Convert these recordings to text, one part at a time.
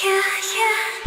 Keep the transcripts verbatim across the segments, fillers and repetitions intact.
Yeah, yeah.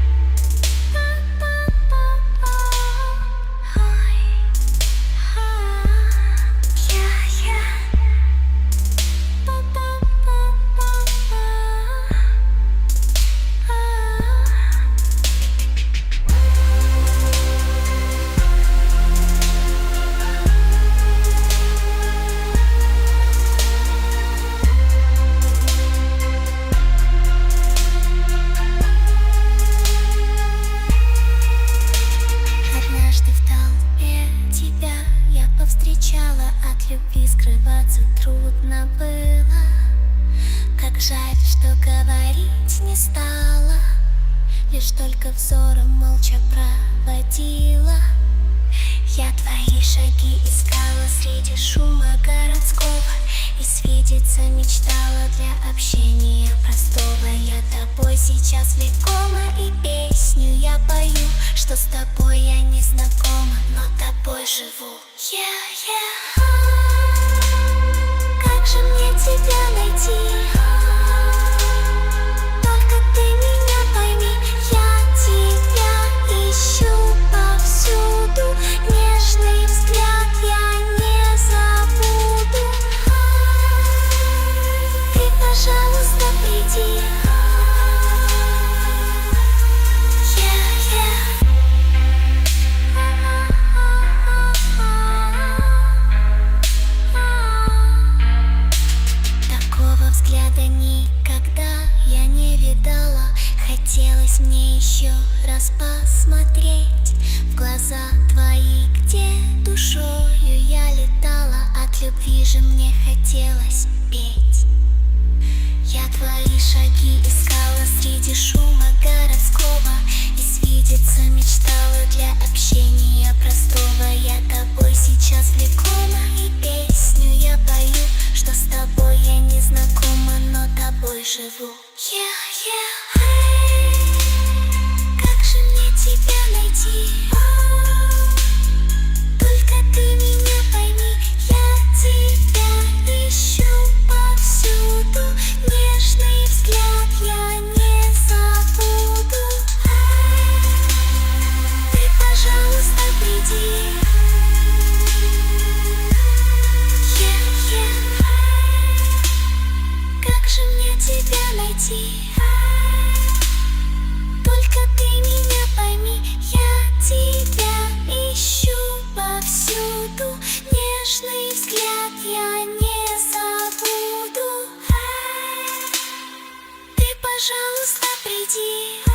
Встречала, от любви скрываться трудно было. Как жаль, что говорить не стала, лишь только взором молча проводила. Я твои шаги искала среди шума городского, и свидеться мечтала для общения простого. Я тобой сейчас влекома, и песню я пою, что с тобой я не знакома, но тобой живу. Yeah, yeah. Как же мне тебя найти? Только ты меня пойми, я тебя ищу повсюду. Нежный взгляд я не забуду. Ты, пожалуйста, приди. Взгляда никогда я не видала. Хотелось мне еще раз посмотреть в глаза твои, где душою я летала. От любви же мне хотелось петь. Я твои шаги искала среди шума городского, и свидеться мечтала для общения простого. Я тобой сейчас влекома, и песню я пою, что с тобой я не знакома, но тобой живу. Yeah, yeah. Как же мне тебя найти? Только ты меня пойми, я тебя ищу повсюду. Нежный взгляд я не забуду. Ты, пожалуйста, приди. Как же мне тебя найти? Только ты меня пойми, я тебя ищу повсюду. Нежный взгляд я не забуду. Ты, пожалуйста, приди.